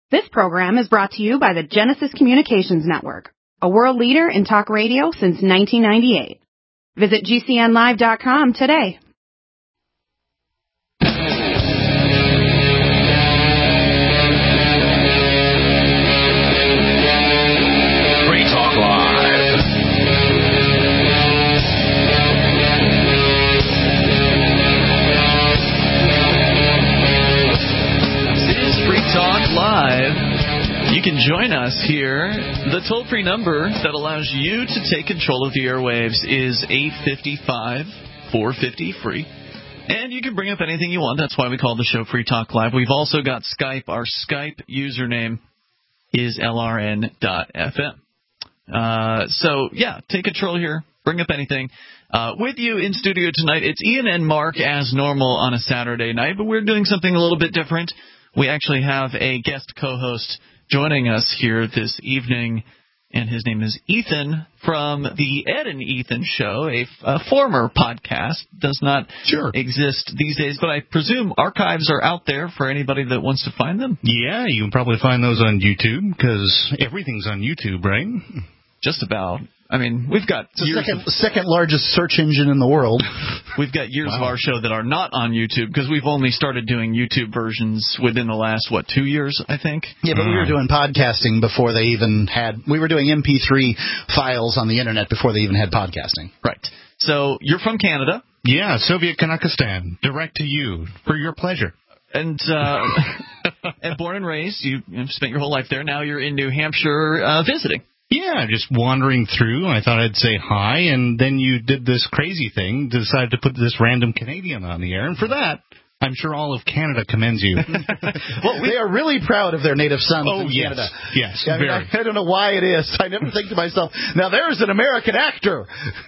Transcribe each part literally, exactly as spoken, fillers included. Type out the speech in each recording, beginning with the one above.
This program is brought to you by the Genesis Communications Network, a world leader in talk radio since nineteen ninety-eight. Visit G C N live dot com today. Free Talk Live. This is Free Talk Live. You can join us here. The toll-free number that allows you to take control of the airwaves is eight five five, four five zero, free. And you can bring up anything you want. That's why we call the show Free Talk Live. We've also got Skype. Our Skype username is L R N dot F M. Uh, so, yeah, take control here. Bring up anything. Uh, with you in studio tonight, it's Ian and Mark as normal on a Saturday night, but we're doing something a little bit different. We actually have a guest co-host joining us here this evening, and his name is Ethan from the Ed and Ethan Show, a, a former podcast. Does not sure. exist these days, but I presume archives are out there for anybody that wants to find them. Yeah, you can probably find those on YouTube, because everything's on YouTube, right? Just about. I mean, we've got it's the years second, of, second largest search engine in the world. We've got years wow. of our show that are not on YouTube, because we've only started doing YouTube versions within the last, what, two years, I think? Yeah, but mm. we were doing podcasting before they even had – we were doing M P three files on the Internet before they even had podcasting. Right. So you're from Canada. Yeah, Soviet Kanakistan, direct to you, for your pleasure. And uh, and born and raised, you, you've spent your whole life there. Now you're in New Hampshire uh, visiting. Yeah, just wandering through. I thought I'd say hi, and then you did this crazy thing, decided to put this random Canadian on the air, and for that, I'm sure all of Canada commends you. Well, we, they are really proud of their native sons oh, in yes. Canada. Yes, I, mean, very. I, I don't know why it is. I never think to myself, now there's an American actor.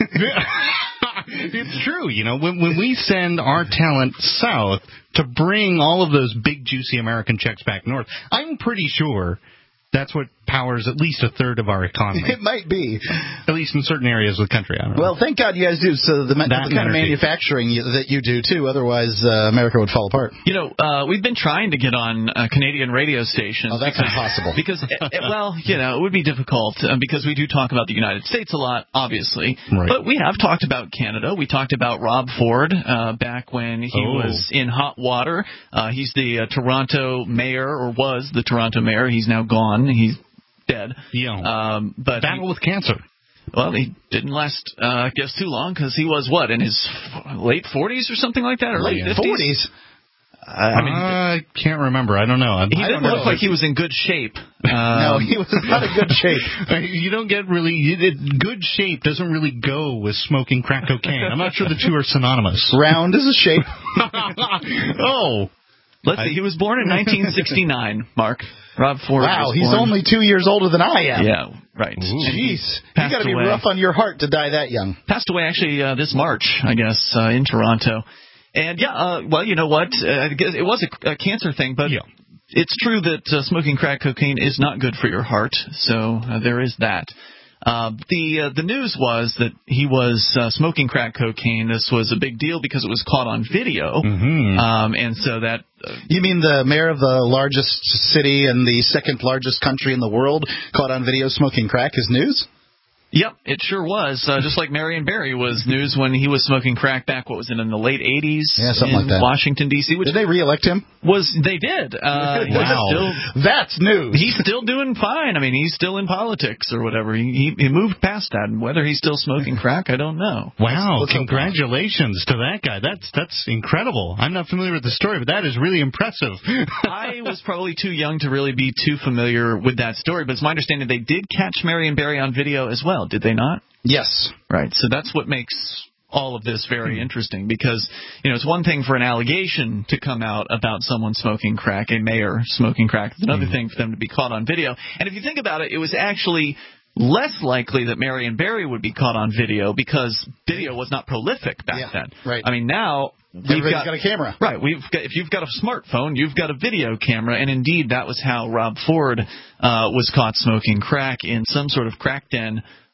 It's true. You know, when, when we send our talent south to bring all of those big, juicy American checks back north, I'm pretty sure that's what powers at least a third of our economy. It might be. At least in certain areas of the country. I don't know. Well, thank God you guys do so the, the kind of manufacturing you, that you do, too. Otherwise, uh, America would fall apart. You know, uh, we've been trying to get on uh, Canadian radio stations. Oh, that's because, impossible. Because, uh, well, you know, it would be difficult uh, because we do talk about the United States a lot, obviously. Right. But we have talked about Canada. We talked about Rob Ford uh, back when he oh. was in hot water. Uh, he's the uh, Toronto mayor, or was the Toronto mayor. He's now gone. He's dead. Yeah. Um, but Battle he, with cancer. Well, he didn't last, uh, I guess, too long, because he was, what, in his late forties or something like that? Or late fifties? forties? I mean, I can't remember. I don't know. He I didn't don't look know. like he was in good shape. Um, Um, no, he was not in good shape. You don't get really you, it, good shape doesn't really go with smoking crack cocaine. I'm not sure the two are synonymous. Round is a shape. oh. Let's see. He was born in nineteen sixty-nine, Mark. Rob Ford. Wow, was he's born. only two years older than I am. Yeah, right. Jeez. You Passed got to be away. rough on your heart to die that young. Passed away, actually, uh, this March, I guess, uh, in Toronto. And, yeah, uh, well, you know what? Uh, it was a, a cancer thing, but yeah. it's true that uh, smoking crack cocaine is not good for your heart, so uh, there is that. Uh, the uh, the news was that he was uh, smoking crack cocaine. This was a big deal because it was caught on video, mm-hmm. um, and so that. Uh, you mean the mayor of the largest city and the second largest country in the world caught on video smoking crack is news? Yep, it sure was. Uh, just like Marion Barry was news when he was smoking crack back, what was it, in the late eighties yeah, something in like that. Washington, D C Which did they re-elect him? Was They did. Uh, wow. Still, that's news. He's still doing fine. I mean, he's still in politics or whatever. He, he, he moved past that. And whether he's still smoking crack, I don't know. Wow, let's, let's congratulations to that guy. That's that's incredible. I'm not familiar with the story, but that is really impressive. I was probably too young to really be too familiar with that story, but it's my understanding they did catch Marion Barry on video as well, did they not? Yes. Right. So that's what makes all of this very hmm. interesting because, you know, it's one thing for an allegation to come out about someone smoking crack, a mayor smoking crack. It's another hmm. thing for them to be caught on video. And if you think about it, it was actually less likely that Marion Barry would be caught on video because video was not prolific back yeah, then. Right. I mean, now We've got, got a camera. Right. We've got, if you've got a smartphone, you've got a video camera. And indeed, that was how Rob Ford uh, was caught smoking crack in some sort of crack den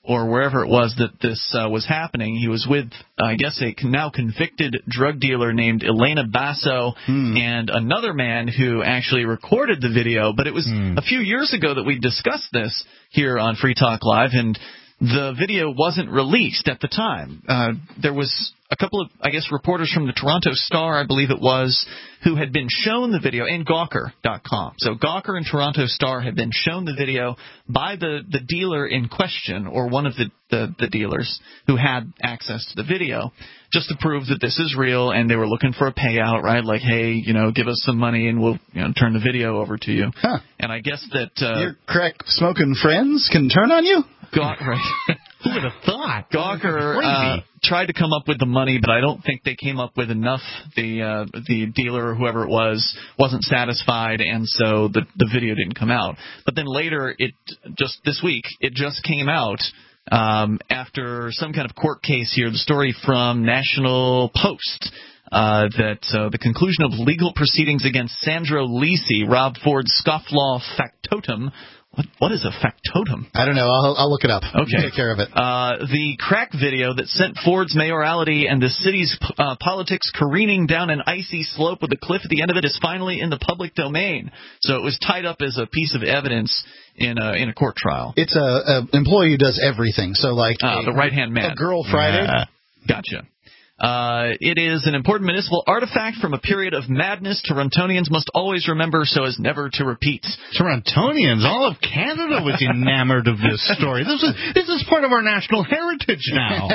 or wherever it was that this uh, was happening. He was with, uh, I guess, a now convicted drug dealer named Elena Basso hmm. and another man who actually recorded the video. But it was hmm. a few years ago that we discussed this here on Free Talk Live, and the video wasn't released at the time. Uh, there was a couple of, I guess, reporters from the Toronto Star, I believe it was, who had been shown the video, and Gawker dot com. So Gawker and Toronto Star had been shown the video by the, the dealer in question, or one of the, the, the dealers who had access to the video, just to prove that this is real, and they were looking for a payout, right? Like, hey, you know, give us some money and we'll, you know, turn the video over to you. Huh. And I guess that uh, your crack smoking friends can turn on you? Gaw- right. Who would have thought? Gawker uh, tried to come up with the money, but I don't think they came up with enough. The uh, the dealer or whoever it was wasn't satisfied, and so the the video didn't come out. But then later, it just this week, it just came out um, after some kind of court case here. The story from National Post. Uh, that uh, the conclusion of legal proceedings against Sandro Lisi, Rob Ford's scofflaw factotum. What, what is a factotum? I don't know. I'll, I'll look it up. Okay. Take care of it. Uh, the crack video that sent Ford's mayoralty and the city's uh, politics careening down an icy slope with a cliff at the end of it is finally in the public domain. So it was tied up as a piece of evidence in a, in a court trial. It's a, a employee who does everything. So like uh, a, the right-hand man. A Girl Friday. Uh, gotcha. Uh, it is an important municipal artifact from a period of madness Torontonians must always remember so as never to repeat. Torontonians, all of Canada was enamored of this story. This is this is part of our national heritage now.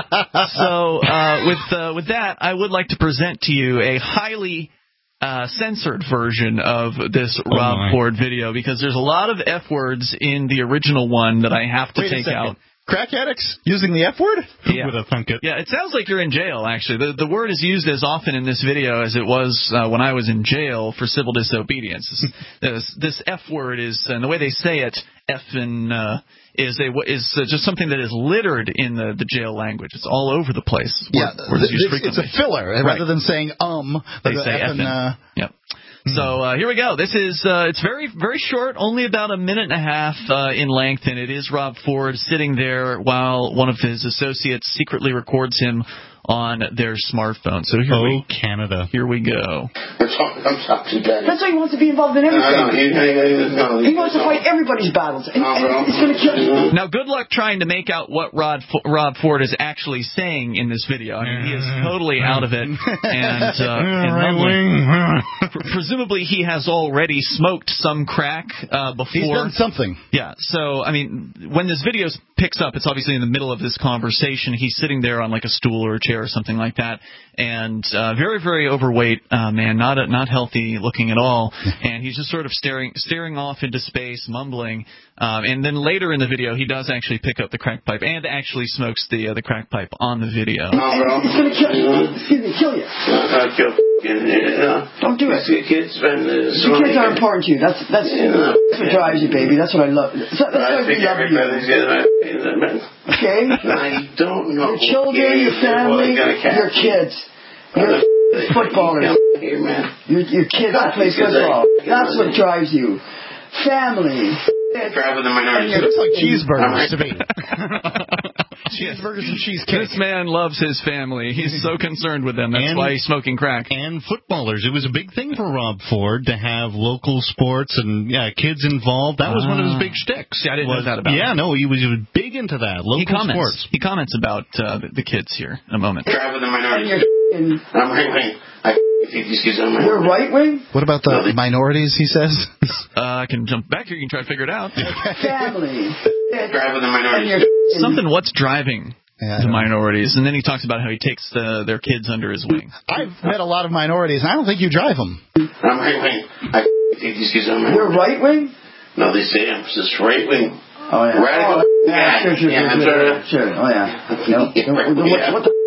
So uh, with uh, with that, I would like to present to you a highly uh, censored version of this oh Rob my. Ford video, because there's a lot of F words in the original one that I have to Wait take a second. out. Crack addicts using the F word? Who Yeah. would have thunk it? Yeah, it sounds like you're in jail, actually. The the word is used as often in this video as it was uh, when I was in jail for civil disobedience. This, this, this F word is, and the way they say it, F-in, uh, is a is uh, just something that is littered in the, the jail language. It's all over the place. Yeah, word is used this, it's frequently. a filler. Right. Rather than saying um, They the say F F-in. and, uh, Yep. So uh, here we go. This is uh, it's very very short, only about a minute and a half uh, in length, and it is Rob Ford sitting there while one of his associates secretly records him on their smartphone. So here Oh, we Canada. here we go. We're talking, I'm talking to Daddy. That's why he wants to be involved in No, no, everything. he, he, no, He wants to fight everybody's battles, and, No, bro. and he's going to kill you. Now, good luck trying to make out what Rod F- Rob Ford is actually saying in this video. I mean, he is totally out of it, and, uh, and right mumbling. wing. Pre- presumably he has already smoked some crack uh, before. he's done something. Yeah, so, I mean, when this video picks up, it's obviously in the middle of this conversation. He's sitting there on, like, a stool or a chair or something like that, and uh, very, very overweight uh, man, not a, not healthy looking at all, and he's just sort of staring staring off into space, mumbling, um, and then later in the video, he does actually pick up the crack pipe and actually smokes the uh, the crack pipe on the video. No, bro. He's going to kill you. Excuse me, kill you. I'll kill f***ing, uh, Don't do it. the kids spend uh, Your kids are important to you. That's that's, Yeah. that's what drives you, baby. That's what I love. That's what I we think love everybody's you. gonna f***ing, Okay? I don't know. Your children, your family, your kids, your footballers, Here, man. your, your kids that play football. That's what drives you. Family. Driving the minority. It looks like cheeseburgers Alright. to me. Cheeseburgers and cheesecake. This man loves his family. He's so concerned with them. That's And- why he's smoking crack. And footballers. It was a big thing for Rob Ford to have local sports and yeah, kids involved. That was one of his big shticks. See, I didn't know was, that about Yeah, him. no, he was, he was big into that. Local He comments. sports. He comments about uh, the, the kids here in a moment. Driving the And minority. you're, and I'm right wing. I think these kids are my you're right wing. What about the minorities, he says? Uh, I can jump back here. You can try to figure it out. Family. Driving the And minority. you're Something, what's driving Yeah, I the don't know. minorities? And then he talks about how he takes the, their kids under his wing. I've met a lot of minorities, and I don't think you drive them. I'm right wing. I think these kids are my You're right wing. No, they say I'm just right wing. Oh yeah. Radical. Oh, yeah, sure, sure, Yeah, sure, that's sure, right. sure. Oh yeah. No, no, what, what the f-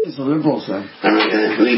It's the liberals then. I'm not going to leave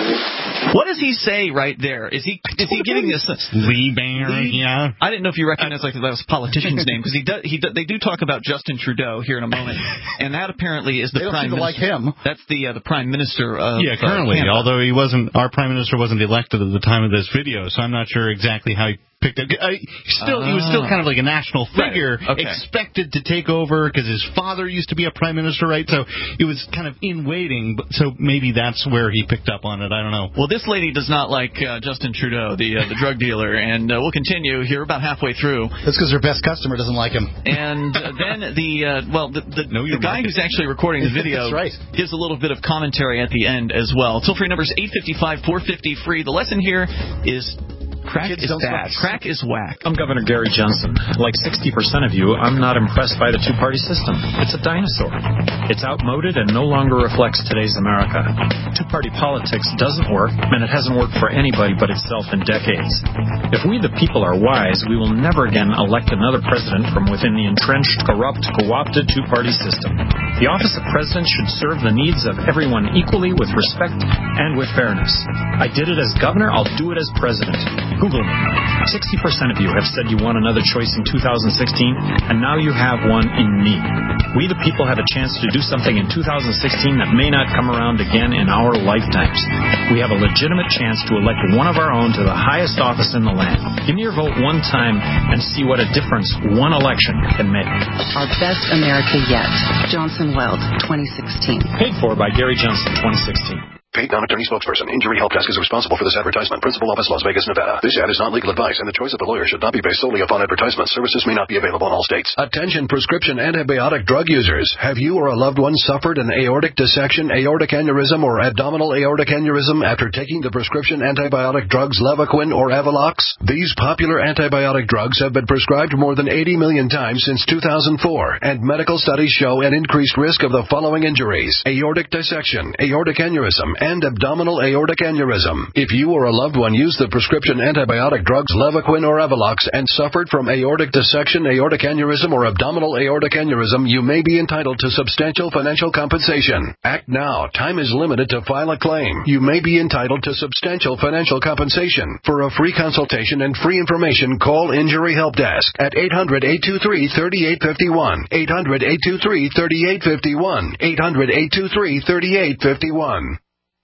that. What does he say right there? Is he is he giving this? Lee Banner, yeah. I didn't know if you recognized like that was a politician's name because he does he do, they do talk about Justin Trudeau here in a moment, and that apparently is the they don't prime seem to minister. like him. That's the uh, the prime minister of Yeah, currently, uh, Canada. although he wasn't, our prime minister wasn't elected at the time of this video, so I'm not sure exactly how he picked up. Uh, still, he was still kind of like a national figure, Right. Okay. expected to take over because his father used to be a prime minister, right? So it was kind of in waiting. But so maybe that's where he picked up on it. I don't know. Well, this lady does not like uh, Justin Trudeau, the uh, the drug dealer, and uh, we'll continue here about halfway through. That's because her best customer doesn't like him. And uh, then the uh, well, the the, Know your the guy market. who's actually recording the video That's right. gives a little bit of commentary at the end as well. Toll free numbers eight five five, four five zero, free. The lesson here is crack Kids is don't bad. smoke. Crack is whack. I'm Governor Gary Johnson. Like sixty percent of you, I'm not impressed by the two-party system. It's a dinosaur. It's outmoded and no longer reflects today's America. Two-party politics doesn't work, and it hasn't worked for anybody but itself in decades. If we the people are wise, we will never again elect another president from within the entrenched, corrupt, co-opted two-party system. The office of president should serve the needs of everyone equally with respect and with fairness. I did it as governor, I'll do it as president. Google me. sixty percent of you have said you want another choice in two thousand sixteen, and now you have one in me. We the people have a chance to do something in two thousand sixteen that may not come around again in our lifetimes. We have a legitimate chance to elect one of our own to the highest office in the land. Give me your vote one time and see what a difference one election can make. Our best America yet. Johnson Weld, twenty sixteen. Paid for by Gary Johnson, twenty sixteen. Paid non-attorney spokesperson. Injury Help Desk is responsible for this advertisement. Principal office, Las Vegas, Nevada. This ad is not legal advice, and the choice of a lawyer should not be based solely upon advertisement. Services may not be available in all states. Attention prescription antibiotic drug users. Have you or a loved one suffered an aortic dissection, aortic aneurysm, or abdominal aortic aneurysm after taking the prescription antibiotic drugs Levaquin or Avelox? These popular antibiotic drugs have been prescribed more than eighty million times since two thousand four, and medical studies show an increased risk of the following injuries: aortic dissection, aortic aneurysm, and abdominal aortic aneurysm. If you or a loved one used the prescription antibiotic drugs Levaquin or Avelox and suffered from aortic dissection, aortic aneurysm, or abdominal aortic aneurysm, you may be entitled to substantial financial compensation. Act now. Time is limited to file a claim. You may be entitled to substantial financial compensation. For a free consultation and free information, call Injury Help Desk at eight hundred, eight two three, three eight five one, eight hundred, eight two three, three eight five one, eight hundred, eight two three, three eight five one.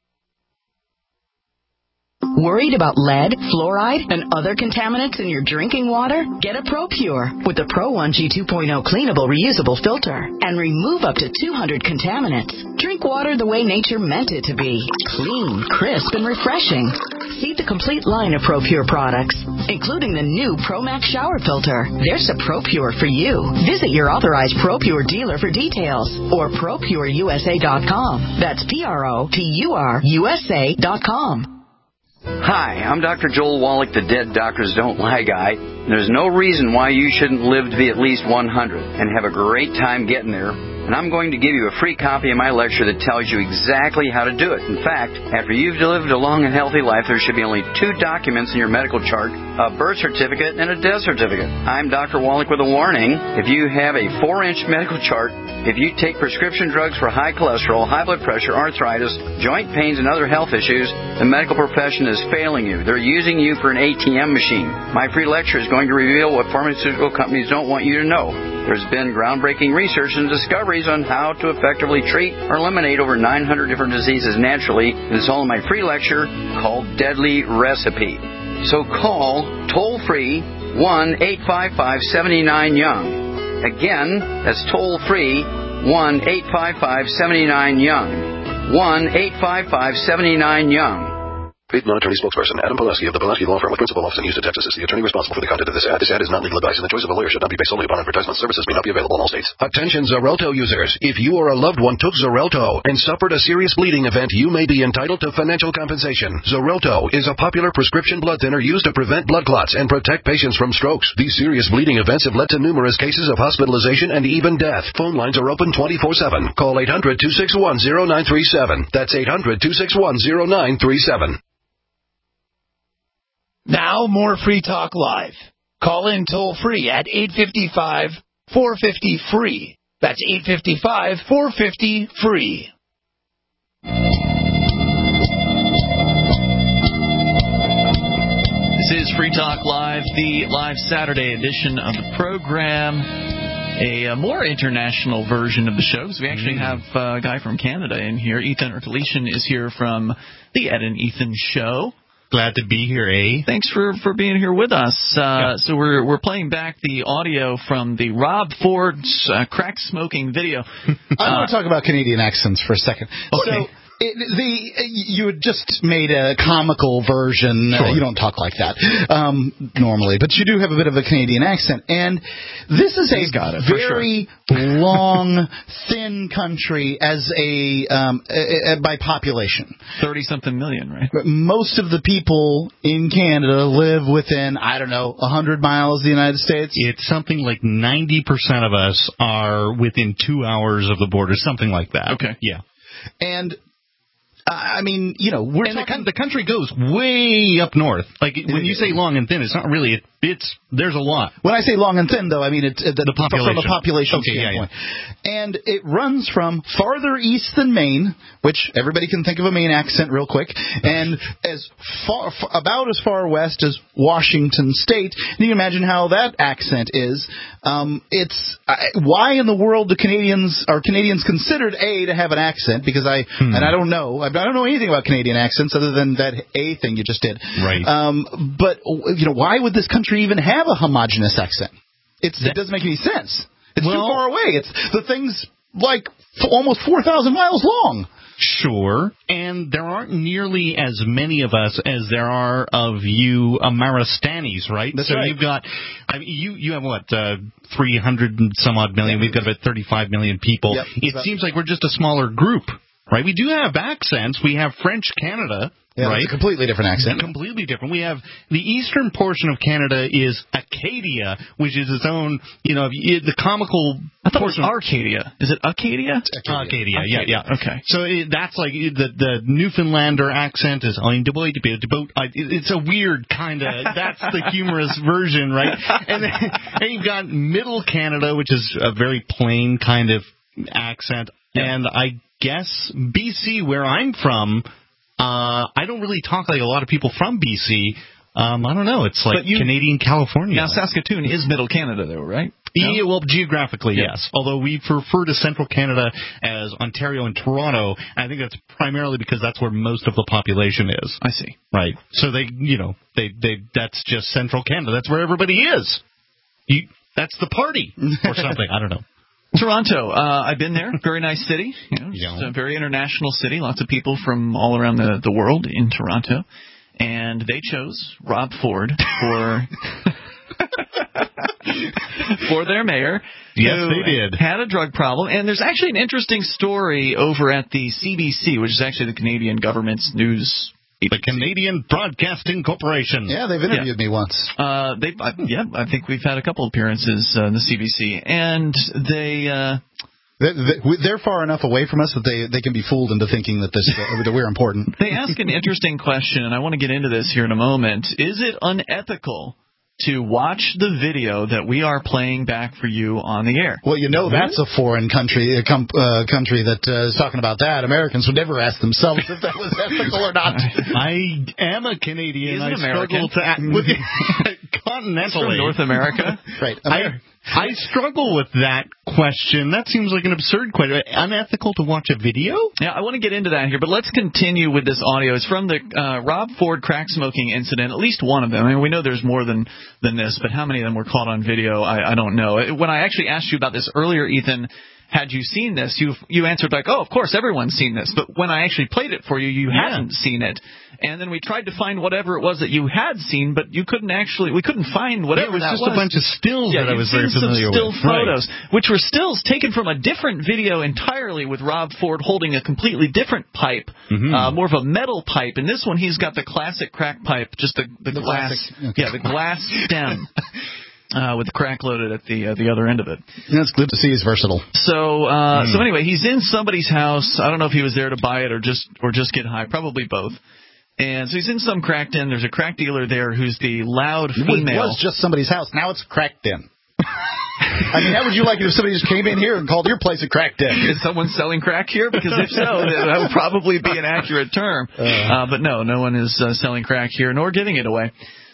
Worried about lead, fluoride, and other contaminants in your drinking water? Get a ProPure with the Pro one G two point oh cleanable reusable filter and remove up to two hundred contaminants. Drink water the way nature meant it to be. Clean, crisp, and refreshing. See the complete line of ProPure products, including the new ProMax shower filter. There's a ProPure for you. Visit your authorized ProPure dealer for details or Pro Pure U S A dot com. That's P R O P U R U S A dot com. Hi, I'm Doctor Joel Wallach, the Dead Doctors Don't Lie guy. There's no reason why you shouldn't live to be at least one hundred and have a great time getting there. And I'm going to give you a free copy of my lecture that tells you exactly how to do it. In fact, after you've lived a long and healthy life, there should be only two documents in your medical chart, a birth certificate and a death certificate. I'm Doctor Wallach with a warning. If you have a four-inch medical chart, if you take prescription drugs for high cholesterol, high blood pressure, arthritis, joint pains, and other health issues, the medical profession is failing you. They're using you for an A T M machine. My free lecture is going to reveal what pharmaceutical companies don't want you to know. There's been groundbreaking research and discoveries on how to effectively treat or eliminate over nine hundred different diseases naturally. It's all in my free lecture called Deadly Recipe. So call toll-free one eight five five, seven nine young. Again, that's toll-free one eight five five, seven nine young. one eight five five, seven nine young. Paid non-attorney spokesperson Adam Pulaski of the Pulaski Law Firm with principal office in Houston, Texas is the attorney responsible for the content of this ad. This ad is not legal advice, and the choice of a lawyer should not be based solely upon advertisement. Services may not be available in all states. Attention Xarelto users. If you or a loved one took Xarelto and suffered a serious bleeding event, you may be entitled to financial compensation. Xarelto is a popular prescription blood thinner used to prevent blood clots and protect patients from strokes. These serious bleeding events have led to numerous cases of hospitalization and even death. Phone lines are open twenty-four seven. Call eight hundred, two six one, zero nine three seven. That's eight hundred, two six one, zero nine three seven. Now, more Free Talk Live. Call in toll-free at eight five five, four five zero, free. That's eight five five, four five zero, free. This is Free Talk Live, the live Saturday edition of the program. A, a more international version of the show, because we actually have uh, a guy from Canada in here. Ethan Ertelishan is here from the Ed and Ethan Show. Glad to be here, eh? Thanks for, for being here with us. Uh, yeah. So we're we're playing back the audio from the Rob Ford's uh, crack smoking video. I uh, want to talk about Canadian accents for a second. Okay. So, It, the you had just made a comical version. Sure. Uh, you don't talk like that um, normally, but you do have a bit of a Canadian accent. And this is a it, very sure. long, thin country as a, um, a, a by population. Thirty-something million, right? But most of the people in Canada live within, I don't know, a hundred miles of the United States. It's something like ninety percent of us are within two hours of the border, something like that. Okay. Yeah. And I mean, you know, we're and talking... the, the country goes way up north. Like, when you say long and thin, it's not really, it, it's, there's a lot. When I say long and thin, though, I mean it's uh, the, the population. from a population okay, standpoint. Yeah, yeah. And it runs from farther east than Maine, which everybody can think of a Maine accent real quick, and as far, f- about as far west as Washington State. And you can imagine how that accent is. Um, it's uh, why in the world do Canadians are Canadians considered a to have an accent? Because I hmm. and I don't know I don't know anything about Canadian accents other than that a thing you just did. Right. Um, but you know, why would this country even have a homogenous accent? It's, it doesn't make any sense. It's well, too far away. It's the thing's like f- almost four thousand miles long. Sure, and there aren't nearly as many of us as there are of you Amaristanis, right? That's so right. you've got, I mean, you you have what, uh, three hundred and some odd million. Yeah. We've got about thirty-five million people. Yep, it about- seems like we're just a smaller group, right? We do have accents. We have French Canada. Yeah, right? It's a completely different accent. Completely different. We have the eastern portion of Canada is Acadia, which is its own, you know, the comical I thought portion. It was Arcadia. Is it Acadia? Acadia, Acadia, yeah, Acadia. yeah. Okay. So it, that's like the the Newfoundlander accent is I'm the boy to be the boat. It's a weird kind of. That's the humorous version, right? And then and you've got Middle Canada, which is a very plain kind of accent, yeah. And I guess B C, where I'm from. Uh, I don't really talk like a lot of people from B C. Um, I don't know. It's like you, Canadian California. Now, Saskatoon is Middle Canada, though, right? No? Yeah, well, geographically, yeah. yes. Although we refer to Central Canada as Ontario and Toronto, and I think that's primarily because that's where most of the population is. I see. Right. So they, you know, they, they, that's just Central Canada. That's where everybody is. You, that's the party or something. I don't know. Toronto, uh, I've been there. Very nice city. You know, yeah. It's a very international city. Lots of people from all around the, the world in Toronto. And they chose Rob Ford for for their mayor. Yes, they did. Had a drug problem. And there's actually an interesting story over at the C B C, which is actually the Canadian government's news The Canadian Broadcasting Corporation. Yeah, they've interviewed yeah. me once. Uh, they, uh, yeah, I think we've had a couple appearances uh, in the C B C, and they. Uh, They're far enough away from us that they, they can be fooled into thinking that this uh, that we're important. They ask an interesting question, and I want to get into this here in a moment. Is it unethical to watch the video that we are playing back for you on the air? Well, you know that's a foreign country a com- uh, country that uh, is talking about that. Americans would never ask themselves if that was ethical or not. I am a Canadian. He's I an American. struggle to act with continentally. From North America. Right. I, I struggle with that question. That seems like an absurd question. Unethical to watch a video? Yeah, I want to get into that here, but let's continue with this audio. It's from the uh, Rob Ford crack smoking incident, at least one of them. I mean, we know there's more than, than this, but how many of them were caught on video, I, I don't know. When I actually asked you about this earlier, Ethan, had you seen this, you you answered like, oh, of course, everyone's seen this. But when I actually played it for you, you yeah. hadn't seen it. And then we tried to find whatever it was that you had seen, but you couldn't actually, we couldn't find whatever yeah, it was that just was. a bunch of stills yeah, that I was very some familiar still with. photos, right. which were stills taken from a different video entirely with Rob Ford holding a completely different pipe, mm-hmm. uh, more of a metal pipe. And this one, he's got the classic crack pipe, just the, the, the glass, okay. yeah, the glass stem. Uh, with the crack loaded at the uh, the other end of it. Yeah, it's good to see he's versatile. So uh, mm. so anyway, he's in somebody's house. I don't know if he was there to buy it or just or just get high. Probably both. And so he's in some crack den. There's a crack dealer there who's the loud female. It was just somebody's house. Now it's a crack den. I mean, how would you like it if somebody just came in here and called your place a crack den? Is someone selling crack here? Because if so, that would probably be an accurate term. Uh, uh, but no, no one is uh, selling crack here, nor giving it away.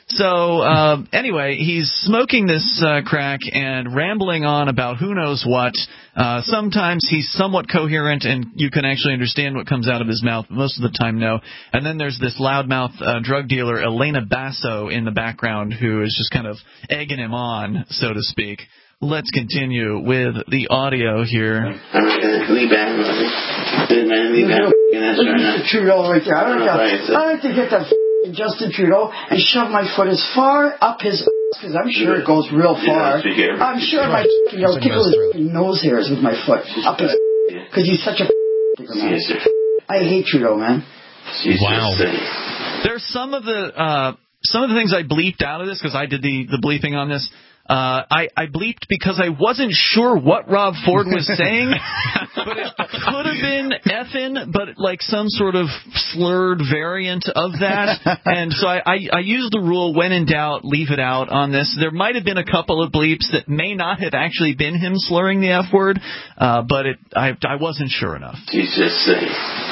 So, uh, anyway, he's smoking this uh, crack and rambling on about who knows what. Uh, sometimes he's somewhat coherent and you can actually understand what comes out of his mouth, but most of the time, no. And then there's this loudmouth uh, drug dealer, Elena Basso, in the background who is just kind of egging him on, so to speak. Let's continue with the audio here. We back, we back. Trudeau right there. I don't know. I like to get that Justin Trudeau and shove my foot as far up his because I'm sure it goes real far. I'm sure my you know tickle his nose hairs with my foot up his because he's such a man. I hate Trudeau, man. Wow. There's some of the uh, some of the things I bleeped out of this because I did the the bleeping on this. Uh, I, I bleeped because I wasn't sure what Rob Ford was saying, but it could have been effin', but like some sort of slurred variant of that. And so I, I, I used the rule, when in doubt, leave it out on this. There might have been a couple of bleeps that may not have actually been him slurring the F word, uh, but it, I, I wasn't sure enough. He's just saying.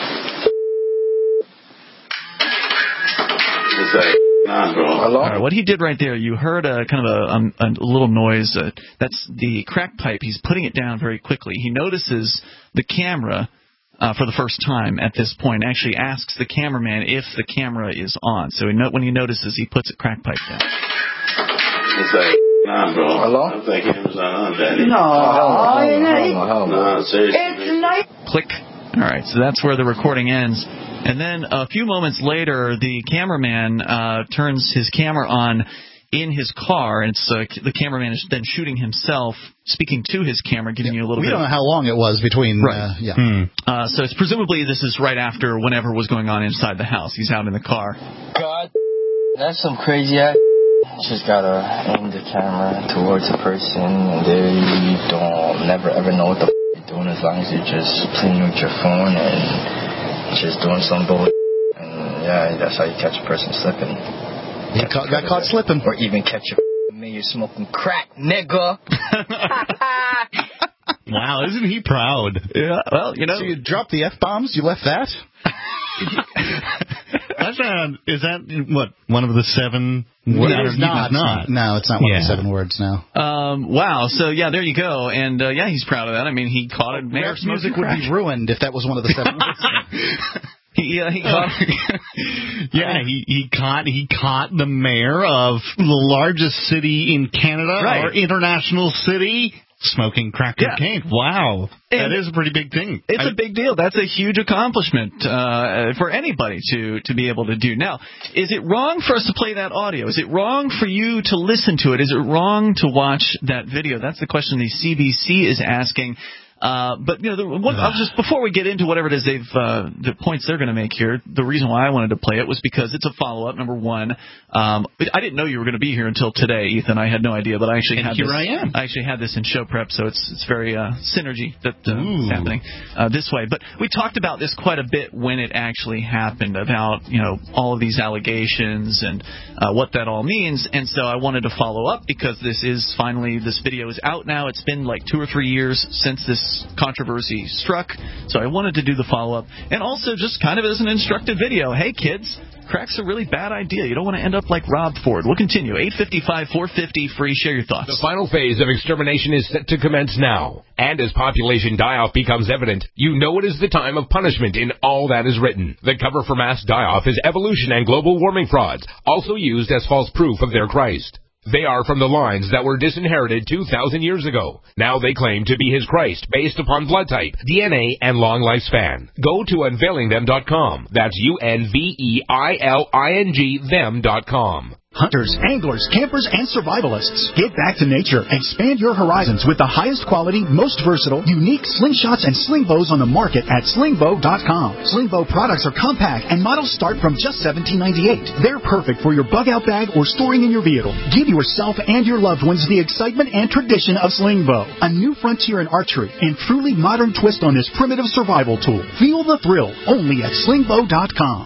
It's like, nah, bro. All right, what he did right there, you heard a kind of a, um, a little noise. Uh, that's the crack pipe. He's putting it down very quickly. He notices the camera uh, for the first time at this point. Actually asks the cameraman if the camera is on. So he no- when he notices, he puts a crack pipe down. It's like, nah, bro. Hello? I think camera's on, Daddy. No, oh, it ain't. no, no, seriously. It's nice. Click. All right, so that's where the recording ends. And then a few moments later, the cameraman uh, turns his camera on in his car, and it's uh, the cameraman is then shooting himself, speaking to his camera, giving yeah, you a little we bit. We don't know how long it was between. Right. Uh, yeah. Hmm. Uh, so it's presumably this is right after whatever was going on inside the house. He's out in the car. God, that's some crazy ass. Just gotta aim the camera towards a person, and they don't never ever know what the f- you're doing as long as you're just playing with your phone and just doing some bullshit. And yeah, that's how you catch a person slipping. He ca- got caught slipping. Or even catch a man you're smoking crack, nigga. Wow, isn't he proud? Yeah, well, you know. So you dropped the F-bombs? You left that? That's not, is that, what, one of the seven words? It is not. not. No, it's not one yeah. of the seven words now. Um, wow, so yeah, there you go. And uh, yeah, he's proud of that. I mean, he caught it. Rap music would be ruined if that was one of the seven words. He, uh, he caught, yeah, he, he caught he caught the mayor of the largest city in Canada, right. or international city, smoking crack yeah. cocaine. Wow, and that is a pretty big thing. It's I, a big deal. That's a huge accomplishment uh, for anybody to to be able to do. Now, is it wrong for us to play that audio? Is it wrong for you to listen to it? Is it wrong to watch that video? That's the question the C B C is asking. Uh, but, you know, the, what, I'll just before we get into whatever it is they've, uh, the points they're going to make here, the reason why I wanted to play it was because it's a follow-up, number one. Um, I didn't know you were going to be here until today, Ethan. I had no idea, but I actually and had here this. I am. I actually had this in show prep, so it's it's very uh, synergy that uh, is happening uh, this way. But we talked about this quite a bit when it actually happened, about, you know, all of these allegations and uh, what that all means. And so I wanted to follow up because this is finally, this video is out now. It's been like two or three years since this controversy struck, so I wanted to do the follow-up, and also just kind of as an instructive video. Hey, kids, crack's a really bad idea. You don't want to end up like Rob Ford. We'll continue. eight five five, four five zero, free. Share your thoughts. The final phase of extermination is set to commence now, and as population die-off becomes evident, you know it is the time of punishment in all that is written. The cover for mass die-off is evolution and global warming frauds, also used as false proof of their Christ. They are from the lines that were disinherited two thousand years ago. Now they claim to be his Christ based upon blood type, D N A, and long lifespan. Go to unveiling them dot com. That's U N V E I L I N G them dot com. Hunters, anglers, campers, and survivalists. Get back to nature. Expand your horizons with the highest quality, most versatile, unique slingshots and sling bows on the market at sling bow dot com. Sling bow products are compact and models start from just seventeen ninety-eight. They're perfect for your bug out bag or storing in your vehicle. Give yourself and your loved ones the excitement and tradition of sling bow. A new frontier in archery and truly modern twist on this primitive survival tool. Feel the thrill only at sling bow dot com.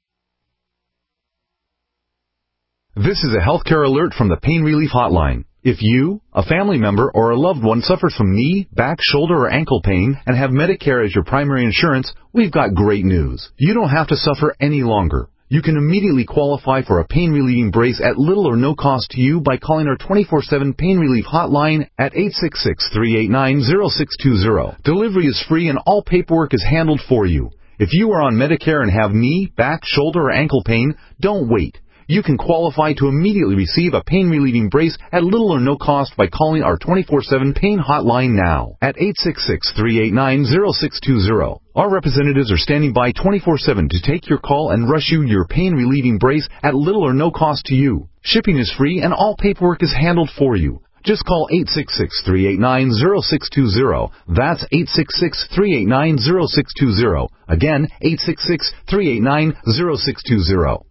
This is a healthcare alert from the Pain Relief Hotline. If you, a family member, or a loved one suffers from knee, back, shoulder, or ankle pain and have Medicare as your primary insurance, we've got great news. You don't have to suffer any longer. You can immediately qualify for a pain-relieving brace at little or no cost to you by calling our twenty-four seven Pain Relief hotline at eight six six, three eight nine, zero six two zero. Delivery is free and all paperwork is handled for you. If you are on Medicare and have knee, back, shoulder, or ankle pain, don't wait. You can qualify to immediately receive a pain-relieving brace at little or no cost by calling our twenty-four seven Pain Hotline now at eight six six, three eight nine, zero six two zero. Our representatives are standing by twenty-four seven to take your call and rush you your pain-relieving brace at little or no cost to you. Shipping is free and all paperwork is handled for you. Just call eight six six, three eight nine, zero six two zero. That's eight six six, three eight nine, zero six two zero. Again, eight six six, three eight nine, zero six two zero.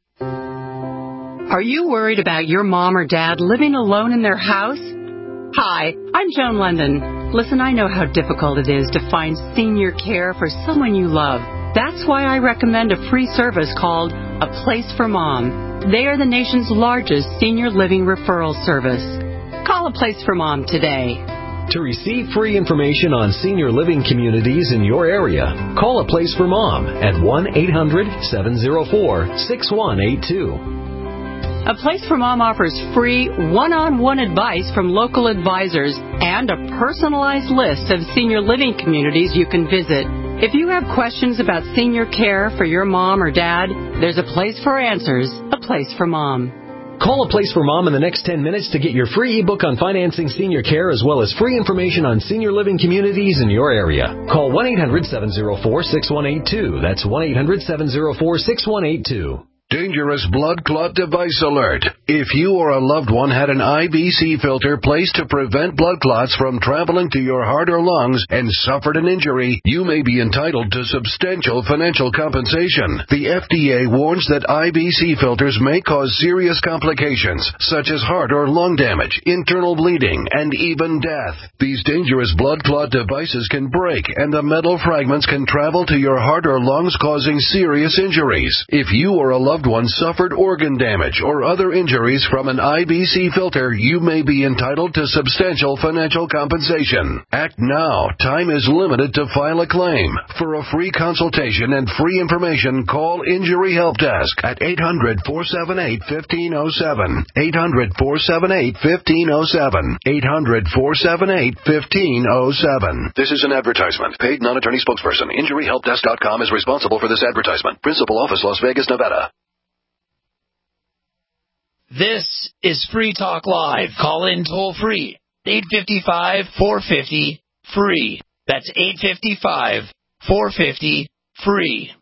Are you worried about your mom or dad living alone in their house? Hi, I'm Joan London. Listen, I know how difficult it is to find senior care for someone you love. That's why I recommend a free service called A Place for Mom. They are the nation's largest senior living referral service. Call A Place for Mom today. To receive free information on senior living communities in your area, call A Place for Mom at one eight hundred, seven oh four, six one eight two. A Place for Mom offers free one-on-one advice from local advisors and a personalized list of senior living communities you can visit. If you have questions about senior care for your mom or dad, there's a place for answers, A Place for Mom. Call A Place for Mom in the next ten minutes to get your free ebook on financing senior care as well as free information on senior living communities in your area. Call one eight hundred, seven oh four, six one eight two. That's one eight hundred, seven oh four, six one eight two. Dangerous blood clot device alert. If you or a loved one had an I B C filter placed to prevent blood clots from traveling to your heart or lungs and suffered an injury, you may be entitled to substantial financial compensation. The F D A warns that I B C filters may cause serious complications, such as heart or lung damage, internal bleeding, and even death. These dangerous blood clot devices can break, and the metal fragments can travel to your heart or lungs, causing serious injuries. If you or a loved one suffered organ damage or other injuries from an I B C filter, you may be entitled to substantial financial compensation. Act now. Time is limited to file a claim. For a free consultation and free information, call Injury Help Desk at eight hundred, four seven eight, one five oh seven. eight hundred, four seven eight, one five oh seven. eight hundred, four seven eight, one five oh seven. This is an advertisement. Paid non-attorney spokesperson. Injury Help Desk dot com is responsible for this advertisement. Principal office, Las Vegas, Nevada. This is Free Talk Live. Call in toll free. eight five five, four five zero, free. That's eight five five, four five zero, free.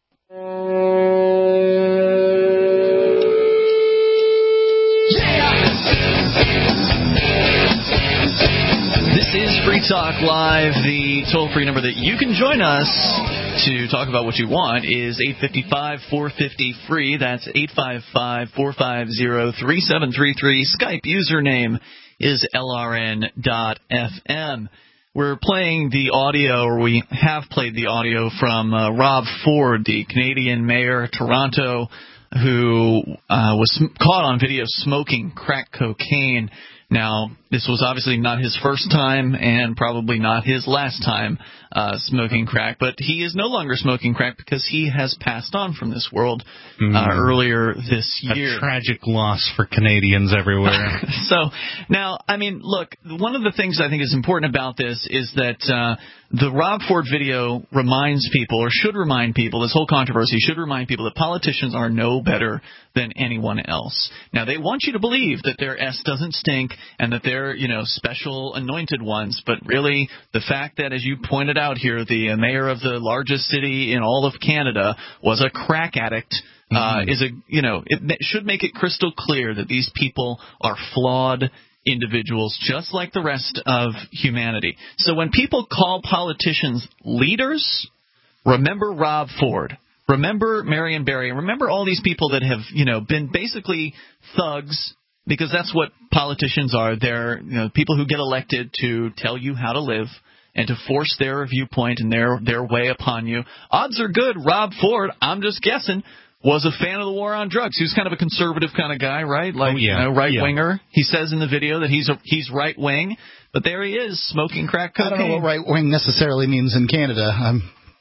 This is Free Talk Live. The toll-free number that you can join us to talk about what you want is eight five five, four five zero, free. That's eight five five, four five zero, three seven three three. Skype username is L R N dot F M. We're playing the audio, or we have played the audio from uh, Rob Ford, the Canadian mayor of Toronto, who uh, was sm- caught on video smoking crack cocaine. Now, this was obviously not his first time and probably not his last time uh, smoking crack, but he is no longer smoking crack because he has passed on from this world uh, mm. earlier this year. A tragic loss for Canadians everywhere. So, now, I mean, look, one of the things I think is important about this is that uh, the Rob Ford video reminds people, or should remind people, this whole controversy should remind people that politicians are no better than anyone else. Now, they want you to believe that their S doesn't stink and that they're, you know, special anointed ones, but really the fact that, as you pointed out here, the mayor of the largest city in all of Canada was a crack addict uh, mm-hmm. is a, you know, it should make it crystal clear that these people are flawed individuals just like the rest of humanity. So when people call politicians leaders, remember Rob Ford. Remember Marion Barry. Remember all these people that have, you know, been basically thugs, because that's what politicians are. They're, you know, people who get elected to tell you how to live and to force their viewpoint and their their way upon you. Odds are good Rob Ford, I'm just guessing, was a fan of the war on drugs. He was kind of a conservative kind of guy, right? Like, oh, yeah. you know, right-winger. Yeah. He says in the video that he's a, he's right-wing, but there he is, smoking crack cocaine. I don't know what right-wing necessarily means in Canada. I'm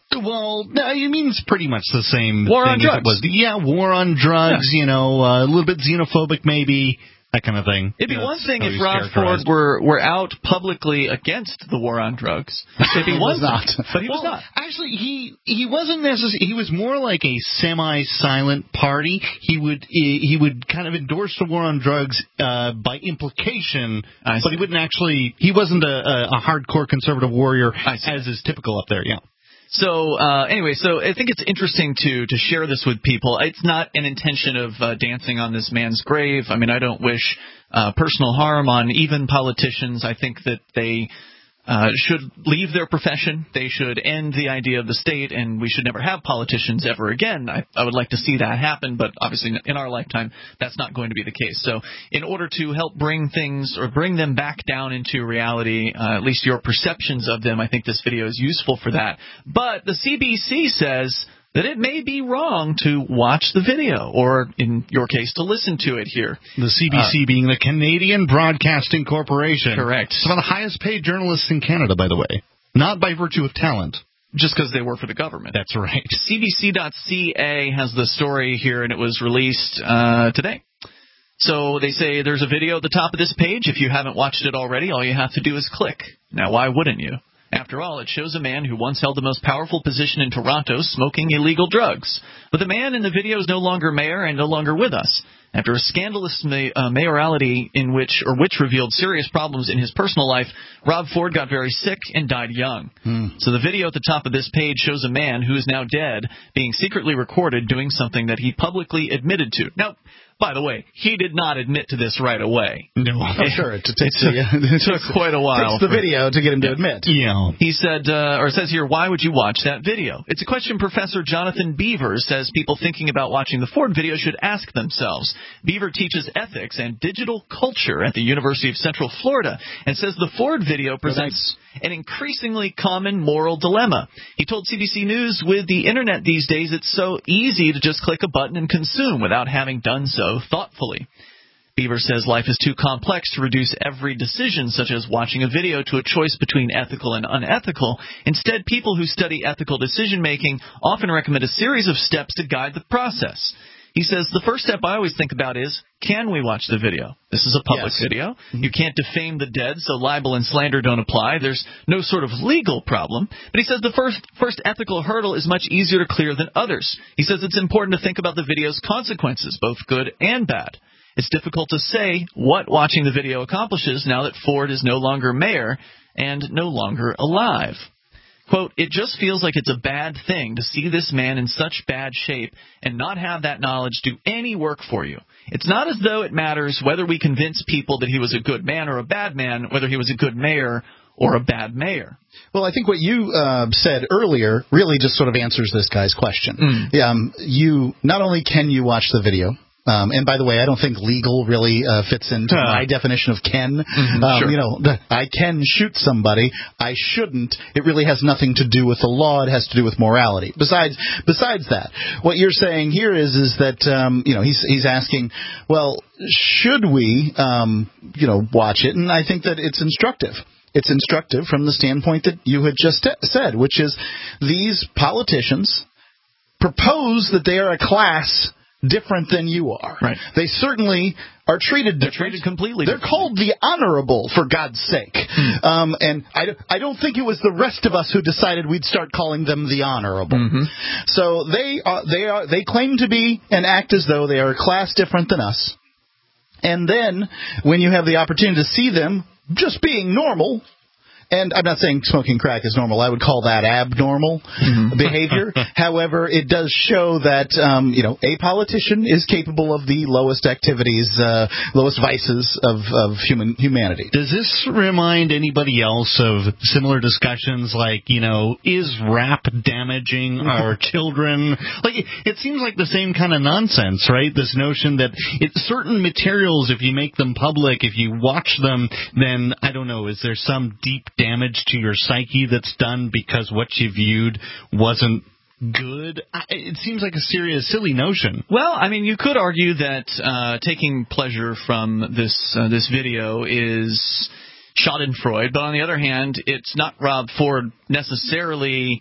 Well, no, it means pretty much the same war thing on as drugs. it was. Yeah, war on drugs, yeah. you know, uh, a little bit xenophobic maybe, that kind of thing. It'd be That's one thing how if he's Rob Ford were, were out publicly against the war on drugs. It'd be he one was not. thing, but he well, was not. Actually, he he wasn't necessarily. He was more like a semi-silent party. He would he, he would kind of endorse the war on drugs uh, by implication, but he wouldn't actually. He wasn't a, a, a hardcore conservative warrior, as is typical up there. Yeah. So uh, anyway, so I think it's interesting to to share this with people. It's not an intention of uh, dancing on this man's grave. I mean, I don't wish uh, personal harm on even politicians. I think that they uh, should leave their profession. They should end the idea of the state, and we should never have politicians ever again. I, I would like to see that happen, but obviously in our lifetime, that's not going to be the case. So in order to help bring things or bring them back down into reality, uh, at least your perceptions of them, I think this video is useful for that. But the C B C says that it may be wrong to watch the video, or in your case, to listen to it here. The C B C uh, being the Canadian Broadcasting Corporation. Correct. Some of the highest paid journalists in Canada, by the way. Not by virtue of talent. Just because they work for the government. That's right. C B C dot C A has the story here, and it was released uh, today. So they say there's a video at the top of this page. If you haven't watched it already, all you have to do is click. Now, why wouldn't you? After all, it shows a man who once held the most powerful position in Toronto smoking illegal drugs. But the man in the video is no longer mayor and no longer with us. After a scandalous ma- uh, mayoralty in which or which revealed serious problems in his personal life, Rob Ford got very sick and died young. Hmm. So the video at the top of this page shows a man who is now dead being secretly recorded doing something that he publicly admitted to. Now, by the way, he did not admit to this right away. No, I'm sure it, it, takes, it, took, yeah, it took quite a while. It takes the video to get him to admit. Yeah. He said, uh, or it says here, why would you watch that video? It's a question Professor Jonathan Beaver says people thinking about watching the Ford video should ask themselves. Beaver teaches ethics and digital culture at the University of Central Florida and says the Ford video presents an increasingly common moral dilemma. He told C B C News, with the internet these days, it's so easy to just click a button and consume without having done so thoughtfully. Beaver says life is too complex to reduce every decision, such as watching a video, to a choice between ethical and unethical. Instead, people who study ethical decision-making often recommend a series of steps to guide the process. He says, the first step I always think about is, can we watch the video? This is a public yes. video. Mm-hmm. You can't defame the dead, so libel and slander don't apply. There's no sort of legal problem. But he says the first first ethical hurdle is much easier to clear than others. He says it's important to think about the video's consequences, both good and bad. It's difficult to say what watching the video accomplishes now that Ford is no longer mayor and no longer alive. Quote, it just feels like it's a bad thing to see this man in such bad shape and not have that knowledge do any work for you. It's not as though it matters whether we convince people that he was a good man or a bad man, whether he was a good mayor or a bad mayor. Well, I think what you uh, said earlier really just sort of answers this guy's question. Mm. Um, you not only can you watch the video, Um, and by the way, I don't think legal really uh, fits into uh, my definition of can. Mm-hmm, um, sure. You know, I can shoot somebody. I shouldn't. It really has nothing to do with the law. It has to do with morality. Besides, besides that, what you're saying here is is that um, you know he's he's asking, well, should we um, you know watch it? And I think that it's instructive. It's instructive from the standpoint that you had just t- said, which is these politicians propose that they are a class different than you are. Right. They certainly are treated They're different. treated completely They're different. called the honorable, for God's sake. Hmm. Um, and I, I don't think it was the rest of us who decided we'd start calling them the honorable. Mm-hmm. So they are, they are, they claim to be and act as though they are a class different than us. And then when you have the opportunity to see them just being normal, and I'm not saying smoking crack is normal. I would call that abnormal mm-hmm. behavior. However, it does show that, um, you know, a politician is capable of the lowest activities, uh, lowest vices of, of human humanity. Does this remind anybody else of similar discussions like, you know, is rap damaging our children? Like, it, it seems like the same kind of nonsense, right? This notion that it, certain materials, if you make them public, if you watch them, then, I don't know, is there some deep damage to your psyche that's done because what you viewed wasn't good? It seems like a serious, silly notion. Well, I mean, you could argue that uh, taking pleasure from this uh, this video is schadenfreude, but on the other hand, it's not Rob Ford necessarily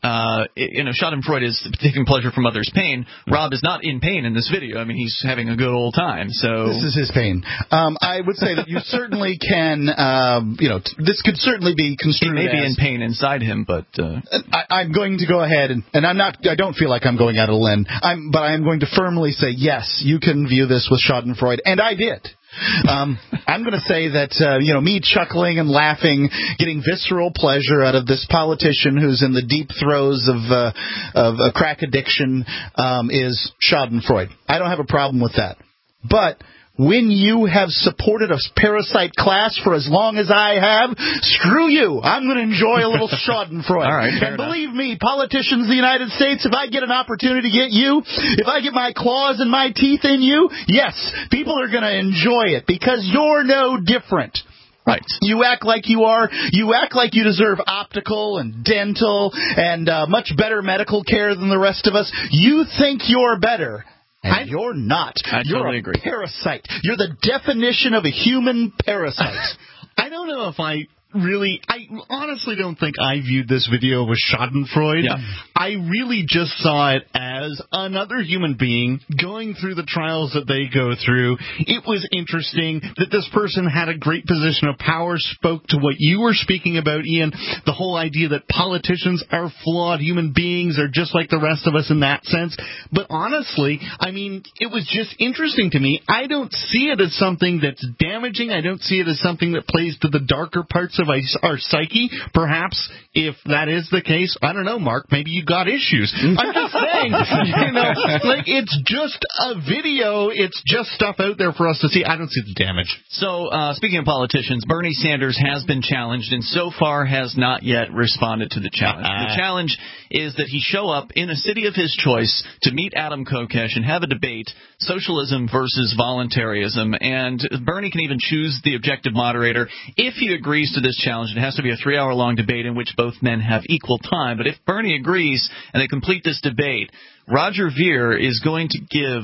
uh, you know, Schadenfreude is taking pleasure from others' pain. Rob is not in pain in this video. I mean, he's having a good old time. So this is his pain. Um, I would say that you certainly can, um, you know, t- this could certainly be construed he may as, be in pain inside him, but uh, I, I'm going to go ahead and, and I'm not. I don't feel like I'm going out of limb. I'm, but I am going to firmly say yes. You can view this with Schadenfreude, and I did. Um, I'm going to say that, uh, you know, me chuckling and laughing, getting visceral pleasure out of this politician who's in the deep throes of, uh, of a crack addiction um, is Schadenfreude. I don't have a problem with that. But when you have supported a parasite class for as long as I have, screw you. I'm going to enjoy a little Schadenfreude. All right, and believe me, politicians in the United States, if I get an opportunity to get you, if I get my claws and my teeth in you, yes, people are going to enjoy it because you're no different. Right. You act like you are. You act like you deserve optical and dental and uh, much better medical care than the rest of us. You think you're better. And I, you're not. I you're totally a agree. Parasite. You're the definition of a human parasite. I don't know if I really, I honestly don't think I viewed this video with Schadenfreude. Yeah. I really just saw it as another human being going through the trials that they go through. It was interesting that this person had a great position of power, spoke to what you were speaking about, Ian, the whole idea that politicians are flawed human beings, are just like the rest of us in that sense. But honestly, I mean, it was just interesting to me. I don't see it as something that's damaging. I don't see it as something that plays to the darker parts of our psyche. Perhaps if that is the case, I don't know, Mark, maybe you got issues. I'm just saying, you know, like it's just a video. It's just stuff out there for us to see. I don't see the damage. So, uh, speaking of politicians, Bernie Sanders has been challenged and so far has not yet responded to the challenge. Uh, the challenge is that he show up in a city of his choice to meet Adam Kokesh and have a debate, socialism versus voluntarism, and Bernie can even choose the objective moderator if he agrees to this challenge. It has to be a three-hour-long debate in which both men have equal time. But if Bernie agrees and they complete this debate, Roger Ver is going to give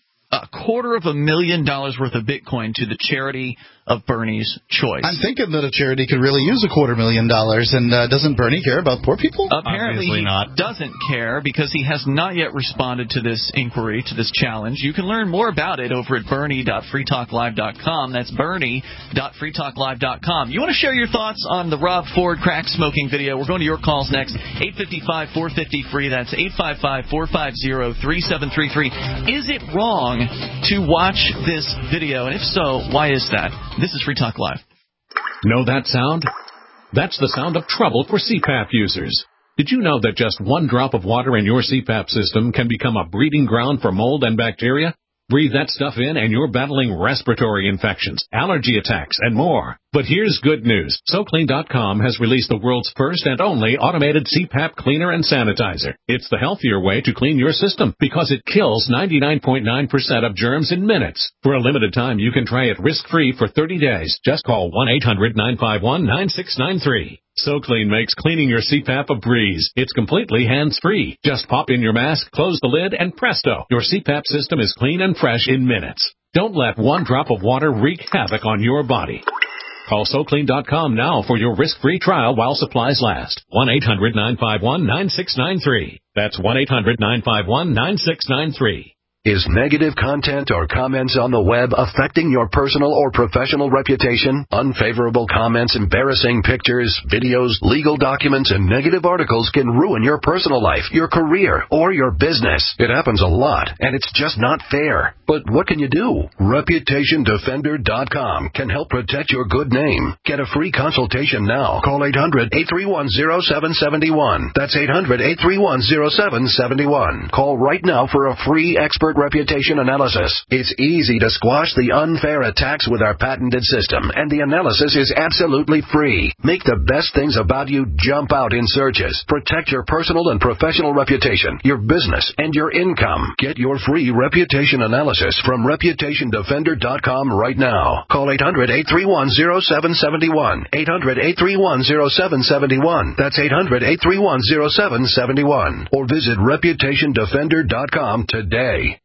a quarter of a million dollars worth of Bitcoin to the charity of Bernie's choice. I'm thinking that a charity could really use a quarter million dollars, and uh, doesn't Bernie care about poor people? Apparently Obviously he not. doesn't care because he has not yet responded to this inquiry, to this challenge. You can learn more about it over at bernie dot free talk live dot com. That's bernie dot free talk live dot com. You want to share your thoughts on the Rob Ford crack smoking video? We're going to your calls next. eight five five, four five zero, free. That's eight five five, four five zero, three seven three three. Is it wrong to watch this video? And if so, why is that? This is Free Talk Live. Know that sound? That's the sound of trouble for C PAP users. Did you know that just one drop of water in your C PAP system can become a breeding ground for mold and bacteria? Breathe that stuff in and you're battling respiratory infections, allergy attacks, and more. But here's good news. So Clean dot com has released the world's first and only automated C PAP cleaner and sanitizer. It's the healthier way to clean your system because it kills ninety-nine point nine percent of germs in minutes. For a limited time, you can try it risk-free for thirty days. Just call one eight hundred nine five one nine six nine three. SoClean makes cleaning your C PAP a breeze. It's completely hands-free. Just pop in your mask, close the lid, and presto, your C PAP system is clean and fresh in minutes. Don't let one drop of water wreak havoc on your body. Call So Clean dot com now for your risk-free trial while supplies last. one eight hundred nine five one nine six nine three. That's one eight hundred nine five one nine six nine three. Is negative content or comments on the web affecting your personal or professional reputation? Unfavorable comments, embarrassing pictures, videos, legal documents, and negative articles can ruin your personal life, your career, or your business. It happens a lot, and it's just not fair. But what can you do? Reputation Defender dot com can help protect your good name. Get a free consultation now. Call eight hundred, eight three one, zero seven seven one. That's eight hundred, eight three one, zero seven seven one. Call right now for a free expert reputation analysis. It's easy to squash the unfair attacks with our patented system, and the analysis is absolutely free. Make the best things about you jump out in searches. Protect your personal and professional reputation, your business, and your income. Get your free reputation analysis from Reputation Defender dot com right now. Call eight hundred, eight three one, zero seven seven one. eight hundred, eight three one, zero seven seven one. That's eight hundred, eight three one, zero seven seven one. Or visit Reputation Defender dot com today.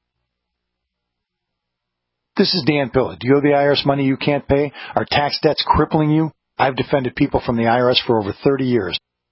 This is Dan Pilla. Do you owe the I R S money you can't pay? Are tax debts crippling you? I've defended people from the I R S for over thirty years.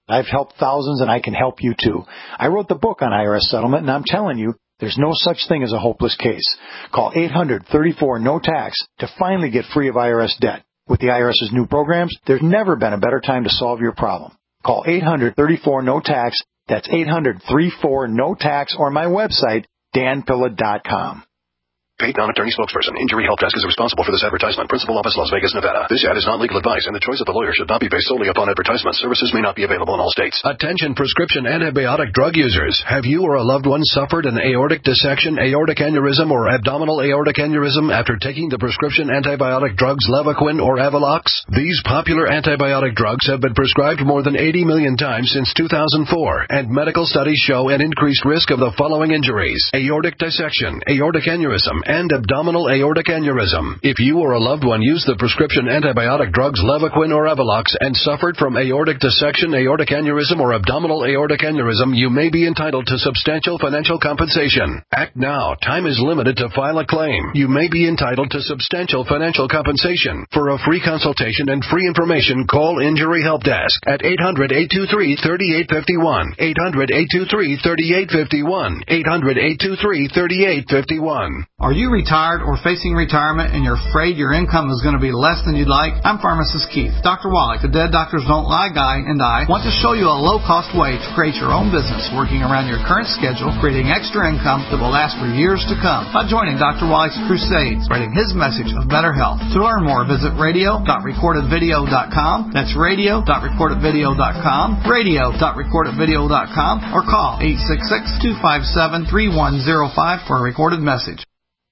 I've helped thousands, and I can help you too. I wrote the book on I R S settlement, and I'm telling you, there's no such thing as a hopeless case. Call eight hundred, thirty-four, no tax to finally get free of I R S debt. With the I R S's new programs, there's never been a better time to solve your problem. Call eight hundred, thirty-four, no tax. That's eight hundred, thirty-four, no tax, or my website, dan pilla dot com. Paid non-attorney spokesperson. Injury Help Desk is responsible for this advertisement. Principal office, Las Vegas, Nevada. This ad is not legal advice, and the choice of the lawyer should not be based solely upon advertisement. Services may not be available in all states. Attention prescription antibiotic drug users. Have you or a loved one suffered an aortic dissection, aortic aneurysm, or abdominal aortic aneurysm after taking the prescription antibiotic drugs Levaquin or Avelox? These popular antibiotic drugs have been prescribed more than eighty million times since two thousand four, and medical studies show an increased risk of the following injuries: aortic dissection, aortic aneurysm, and abdominal aortic aneurysm. If you or a loved one used the prescription antibiotic drugs Levaquin or Avelox and suffered from aortic dissection, aortic aneurysm, or abdominal aortic aneurysm, you may be entitled to substantial financial compensation. Act now. Time is limited to file a claim. You may be entitled to substantial financial compensation. For a free consultation and free information, call Injury Help Desk at eight hundred, eight two three, three eight five one, eight hundred, eight two three, three eight five one, eight hundred, eight two three, three eight five one. Are you retired or facing retirement and you're afraid your income is going to be less than you'd like? I'm Pharmacist Keith. Doctor Wallach, the Dead Doctors Don't Lie guy, and I want to show you a low-cost way to create your own business working around your current schedule, creating extra income that will last for years to come by joining Doctor Wallach's crusade, spreading his message of better health. To learn more, visit radio dot recorded video dot com. That's radio dot recorded video dot com, radio dot recorded video dot com, or call eight six six, two five seven, three one zero five for a recorded message.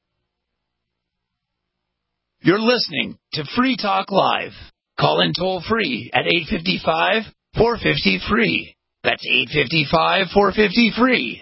You're listening to Free Talk Live. Call in toll free at eight five five, four five zero, free. That's eight five five, four five zero, free.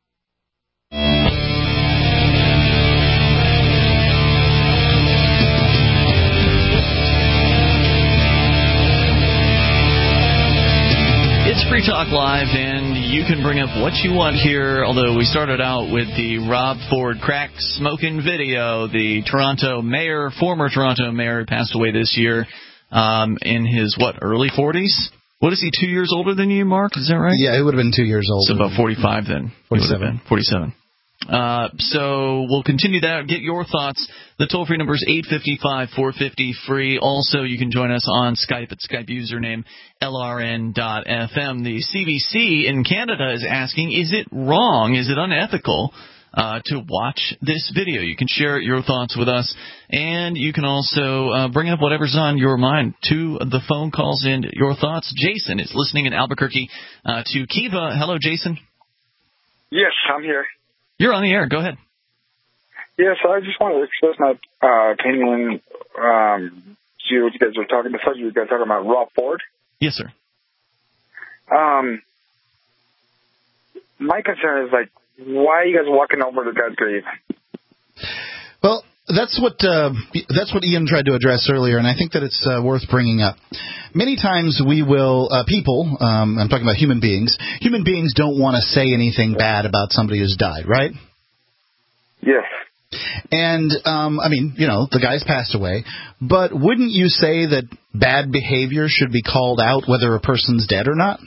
It's Free Talk Live, and you can bring up what you want here, although we started out with the Rob Ford crack smoking video. The Toronto mayor, former Toronto mayor, passed away this year um, in his, what, early forties? What is he, two years older than you, Mark? Is that right? Yeah, he would have been two years older. So about forty-five then. forty-seven. forty-seven. Uh, so we'll continue that. Get your thoughts. The toll-free number is eight five five, four five zero, free. Also, you can join us on Skype at Skype username L R N dot F M. The C B C in Canada is asking, is it wrong, is it unethical uh, to watch this video? You can share your thoughts with us, and you can also uh, bring up whatever's on your mind to the phone calls and your thoughts. Jason is listening in Albuquerque uh, to Kiva. Hello, Jason. Yes, I'm here. You're on the air. Go ahead. Yes, yeah, so I just wanted to express my uh, opinion. Um, see what you guys were talking about. You guys were talking about Rob Ford. Yes, sir. Um, my concern is, like, why are you guys walking over the guy's grave? Well, that's what uh, that's what Ian tried to address earlier, and I think that it's uh, worth bringing up. Many times we will, uh, people, um, I'm talking about human beings, human beings don't want to say anything bad about somebody who's died, right? Yes. And, um, I mean, you know, the guy's passed away, but wouldn't you say that bad behavior should be called out whether a person's dead or not?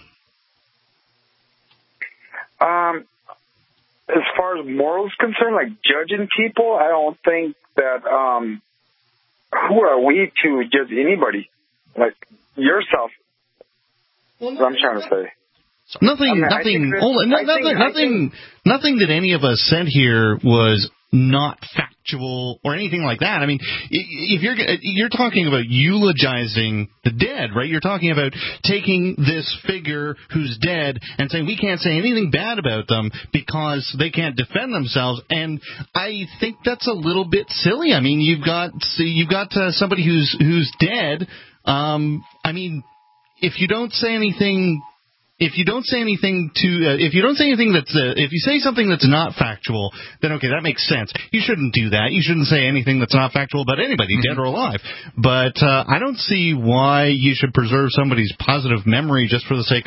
Um, as far as morals concerned, like judging people, I don't think that, um, who are we to judge anybody? Like yourself. Well, what I'm trying to say. Nothing, I mean, nothing, this, hold on, no, I nothing, think, nothing, think, nothing that any of us said here was not factual or anything like that. I mean, if you're you're talking about eulogizing the dead, right? You're talking about taking this figure who's dead and saying we can't say anything bad about them because they can't defend themselves. And I think that's a little bit silly. I mean, you've got see, you've got uh, somebody who's who's dead. Um, I mean, if you don't say anything. If you don't say anything to, uh, if you don't say anything that's, uh, if you say something that's not factual, then okay, that makes sense. You shouldn't do that. You shouldn't say anything that's not factual about anybody, mm-hmm. dead or alive. But uh, I don't see why you should preserve somebody's positive memory just for the sake of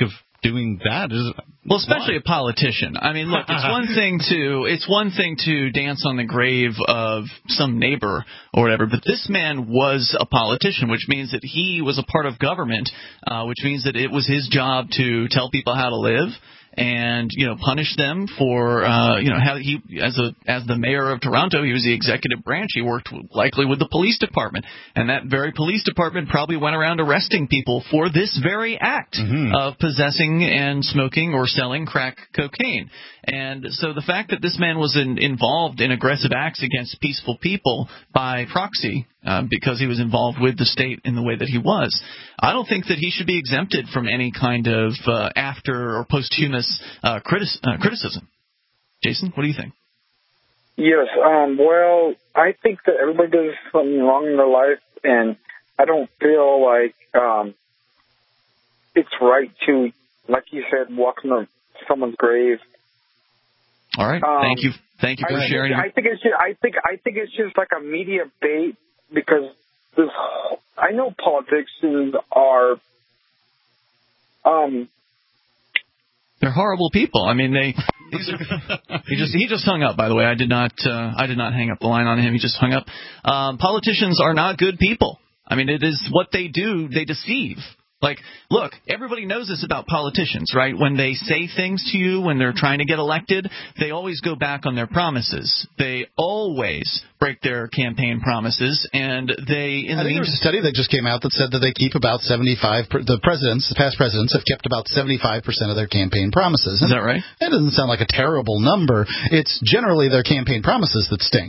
doing that is well, especially why? a politician. I mean, look, it's one thing to it's one thing to dance on the grave of some neighbor or whatever, but this man was a politician, which means that he was a part of government, uh, which means that it was his job to tell people how to live and, you know, punish them for, uh, you know, how he, as a as the mayor of Toronto, he was the executive branch. He worked with, likely with the police department, and that very police department probably went around arresting people for this very act mm-hmm. of possessing and smoking or selling crack cocaine. And so the fact that this man was in, involved in aggressive acts against peaceful people by proxy, uh, because he was involved with the state in the way that he was, I don't think that he should be exempted from any kind of uh, after or posthumous uh, critis- uh, criticism. Jason, what do you think? Yes, um, well, I think that everybody does something wrong in their life, and I don't feel like um, it's right to, like you said, walk on someone's grave. All right. Um, thank you. Thank you for I sharing. Think, your... I think it's just, I think I think it's just like a media bait because this. I know politicians are. Um. They're horrible people. I mean, they. These are, he just he just hung up. By the way, I did not uh, I did not hang up the line on him. He just hung up. Um, politicians are not good people. I mean, it is what they do. They deceive. Like, look, everybody knows this about politicians, right? When they say things to you, when they're trying to get elected, they always go back on their promises. They always break their campaign promises, and they. In I the think there was a study that just came out that said that they keep about seventy-five. Per, the presidents, the past presidents, have kept about seventy-five percent of their campaign promises. And is that right? That doesn't sound like a terrible number. It's generally their campaign promises that stink.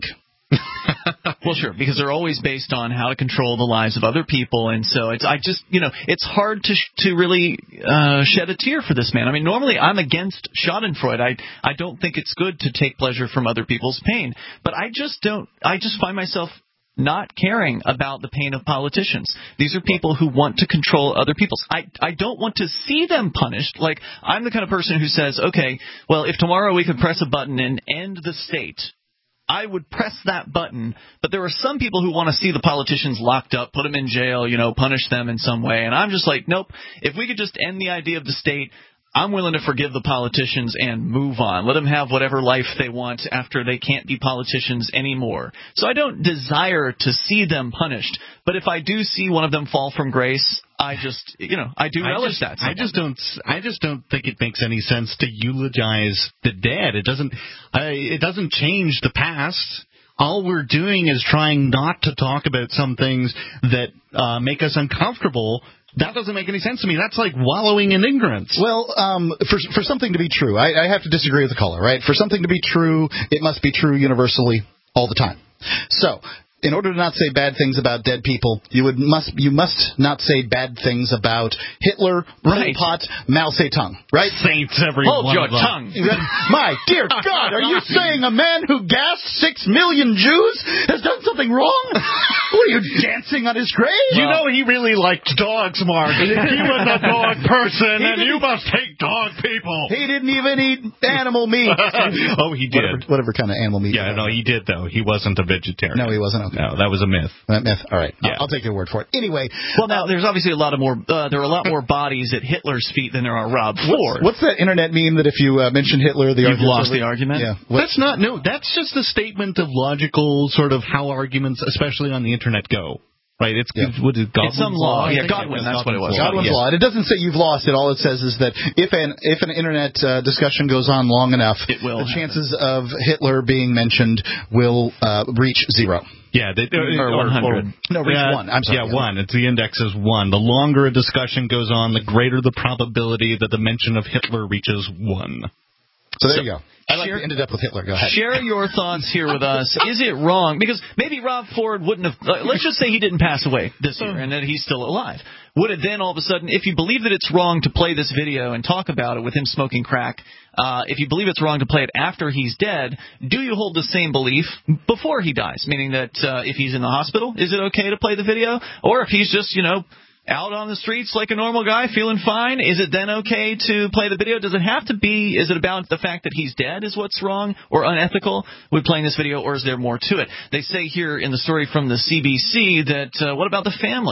Well, sure, because they're always based on how to control the lives of other people, and so it's I just you know it's hard to sh- to really uh, shed a tear for this man. I mean, normally I'm against Schadenfreude. I I don't think it's good to take pleasure from other people's pain, but I just don't. I just find myself not caring about the pain of politicians. These are people who want to control other people's. I I don't want to see them punished. Like, I'm the kind of person who says, okay, well, if tomorrow we could press a button and end the state, I would press that button, but there are some people who want to see the politicians locked up, put them in jail, you know, punish them in some way. And I'm just like, nope, if we could just end the idea of the state, I'm willing to forgive the politicians and move on. Let them have whatever life they want after they can't be politicians anymore. So I don't desire to see them punished, but if I do see one of them fall from grace, I just, you know, I do relish I just, that. I just don't. I just don't think it makes any sense to eulogize the dead. It doesn't. I, it doesn't change the past. All we're doing is trying not to talk about some things that uh, make us uncomfortable. That doesn't make any sense to me. That's like wallowing in ignorance. Well, um, for for something to be true, I, I have to disagree with the caller, right? For something to be true, it must be true universally all the time. So, in order to not say bad things about dead people, you would must you must not say bad things about Hitler, right. Pol Pot, Mao Zedong, right? Saints, every Hold one your of them. tongue. My dear God, are you saying a man who gassed six million Jews has done something wrong? What are you, dancing on his grave? You know he really liked dogs, Mark. He was a dog person, and you must hate dog people. He didn't even eat animal meat. Oh, he did. Whatever, whatever kind of animal meat. Yeah, no, he did, though. He wasn't a vegetarian. No, he wasn't. Okay. No, that was a myth. That myth. All right. Yeah. I'll, I'll take your word for it. Anyway. Well, now, there's obviously a lot of more, uh, there are a lot more bodies at Hitler's feet than there are Rob Ford. What's, what's that internet meme that if you uh, mention Hitler, the You've lost over? the argument? Yeah. That's not, no, that's just a statement of logical sort of how arguments, especially on the internet, go. Right, it's yeah. what is Godwin's it's some law. law? Yeah, Godwin, that's what it was. Godwin's yeah. law. And it doesn't say you've lost it. All it says is that if an if an internet uh, discussion goes on long enough, it will the happen. chances of Hitler being mentioned will uh, reach zero. Yeah, they, or, or one hundred. No, reach uh, one. I'm sorry. Yeah, yeah, one. It's the index is one. The longer a discussion goes on, the greater the probability that the mention of Hitler reaches one. So there so, you go. I like share, to ended up with Hitler. Go ahead. Share your thoughts here with us. Is it wrong? Because maybe Rob Ford wouldn't have. Uh, let's just say he didn't pass away this year and that he's still alive. Would it then all of a sudden, if you believe that it's wrong to play this video and talk about it with him smoking crack, uh, if you believe it's wrong to play it after he's dead, do you hold the same belief before he dies? Meaning that uh, if he's in the hospital, is it okay to play the video? Or if he's just, you know, out on the streets like a normal guy, feeling fine, is it then okay to play the video? Does it have to be, is it about the fact that he's dead is what's wrong or unethical with playing this video, or is there more to it? They say here in the story from the C B C that, uh, what about the family?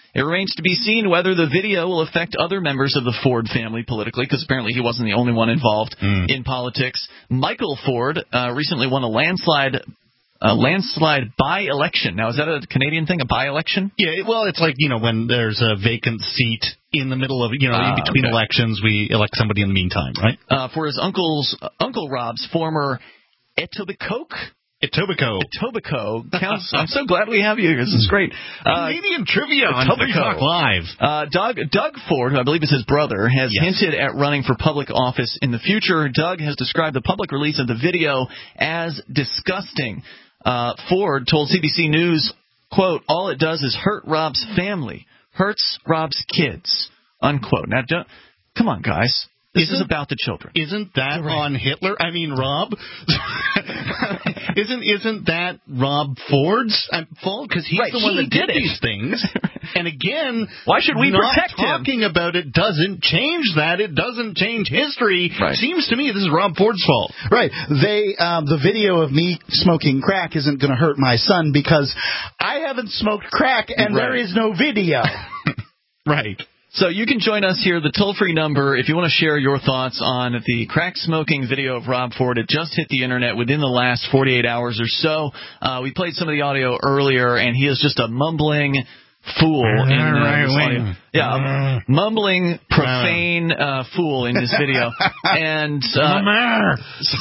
It remains to be seen whether the video will affect other members of the Ford family politically, because apparently he wasn't the only one involved mm. in politics. Michael Ford uh, recently won a landslide A landslide by-election. Now, is that a Canadian thing, a by-election? Yeah, well, it's like, you know, when there's a vacant seat in the middle of, you know, uh, in between okay. elections, we elect somebody in the meantime, right? Uh, for his uncle's, uh, Uncle Rob's former Etobicoke? Etobicoke. Etobicoke. Counts, I'm so glad we have you here. This is great. Uh, Canadian trivia on Free Talk Live. Uh, Doug, Doug Ford, who I believe is his brother, has yes. hinted at running for public office in the future. Doug has described the public release of the video as disgusting. Uh, Ford told C B C News, quote, all it does is hurt Rob's family, hurts Rob's kids, unquote. Now, don't, come on, guys. This isn't, is about the children. Isn't that right. on Hitler? I mean, Rob? isn't isn't that Rob Ford's fault? Because he's right, the one he that did, did these things. And again, why should we not protect talking him? about it doesn't change that. It doesn't change history. Right. Seems to me this is Rob Ford's fault. Right. They um, the video of me smoking crack isn't going to hurt my son because I haven't smoked crack and right. there is no video. Right. So you can join us here, the toll-free number, if you want to share your thoughts on the crack-smoking video of Rob Ford. It just hit the Internet within the last forty-eight hours or so. Uh, we played some of the audio earlier, and he is just a mumbling fool in uh, this audio. Yeah, a mumbling, profane uh, fool in this video. And uh,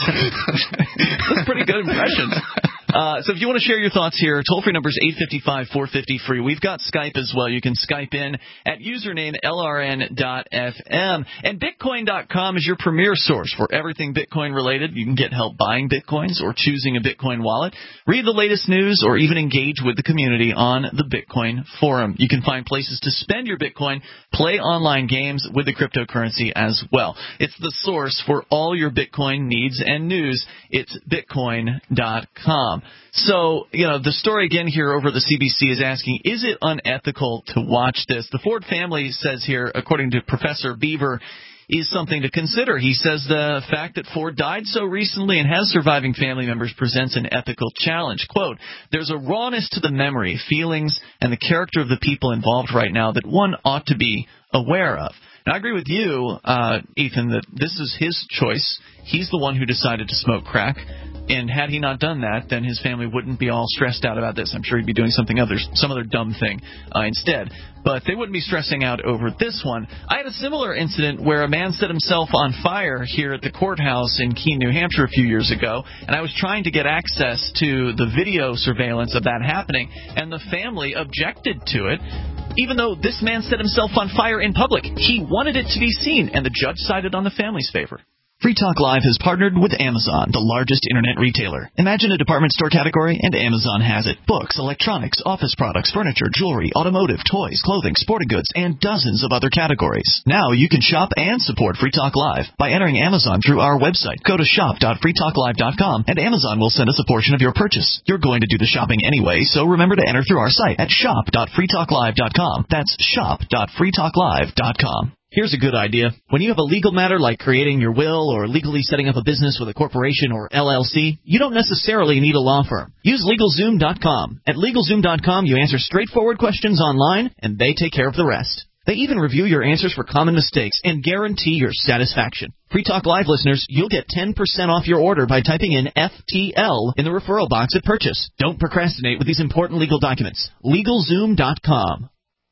that's pretty good impressions. Uh, so if you want to share your thoughts here, toll-free number is eight five five, four five zero, free. We've got Skype as well. You can Skype in at username L R N dot F M. And Bitcoin dot com is your premier source for everything Bitcoin-related. You can get help buying Bitcoins or choosing a Bitcoin wallet, read the latest news, or even engage with the community on the Bitcoin forum. You can find places to spend your Bitcoin, play online games with the cryptocurrency as well. It's the source for all your Bitcoin needs and news. It's Bitcoin dot com. So, you know, the story again here over at the C B C is asking, is it unethical to watch this? The Ford family says here, according to Professor Beaver, is something to consider. He says the fact that Ford died so recently and has surviving family members presents an ethical challenge. Quote, there's a rawness to the memory, feelings, and the character of the people involved right now that one ought to be aware of. Now, I agree with you, uh, Ethan, that this is his choice. He's the one who decided to smoke crack. And had he not done that, then his family wouldn't be all stressed out about this. I'm sure he'd be doing something other, some other dumb thing uh, instead. But they wouldn't be stressing out over this one. I had a similar incident where a man set himself on fire here at the courthouse in Keene, New Hampshire a few years ago, and I was trying to get access to the video surveillance of that happening, and the family objected to it. Even though this man set himself on fire in public, he wanted it to be seen, and the judge sided on the family's favor. Free Talk Live has partnered with Amazon, the largest internet retailer. Imagine a department store category, and Amazon has it. Books, electronics, office products, furniture, jewelry, automotive, toys, clothing, sporting goods, and dozens of other categories. Now you can shop and support Free Talk Live by entering Amazon through our website. Go to shop dot free talk live dot com, and Amazon will send us a portion of your purchase. You're going to do the shopping anyway, so remember to enter through our site at shop dot free talk live dot com. That's shop dot free talk live dot com. Here's a good idea. When you have a legal matter like creating your will or legally setting up a business with a corporation or L L C, you don't necessarily need a law firm. Use LegalZoom dot com. At LegalZoom dot com, you answer straightforward questions online, and they take care of the rest. They even review your answers for common mistakes and guarantee your satisfaction. Free Talk Live listeners, you'll get ten percent off your order by typing in F T L in the referral box at purchase. Don't procrastinate with these important legal documents. LegalZoom dot com.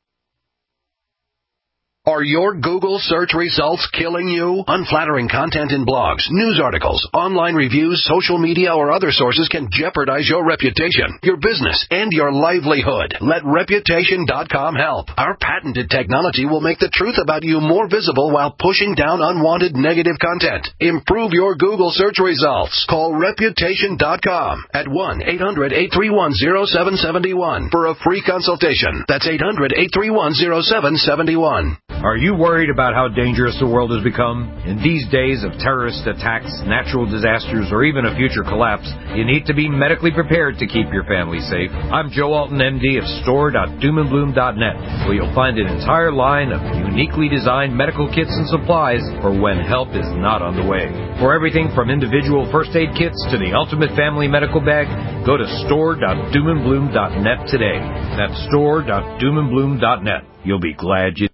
Are your Google search results killing you? Unflattering content in blogs, news articles, online reviews, social media, or other sources can jeopardize your reputation, your business, and your livelihood. Let Reputation dot com help. Our patented technology will make the truth about you more visible while pushing down unwanted negative content. Improve your Google search results. Call Reputation dot com at one eight hundred, eight three one, zero seven seven one for a free consultation. That's eight hundred, eight three one, zero seven seven one. Are you worried about how dangerous the world has become? In these days of terrorist attacks, natural disasters, or even a future collapse, you need to be medically prepared to keep your family safe. I'm Joe Alton, M D of store dot doom and bloom dot net, where you'll find an entire line of unique uniquely designed medical kits and supplies for when help is not on the way. For everything from individual first aid kits to the ultimate family medical bag, go to store dot doom and bloom dot net today. That's store dot doom and bloom dot net. You'll be glad you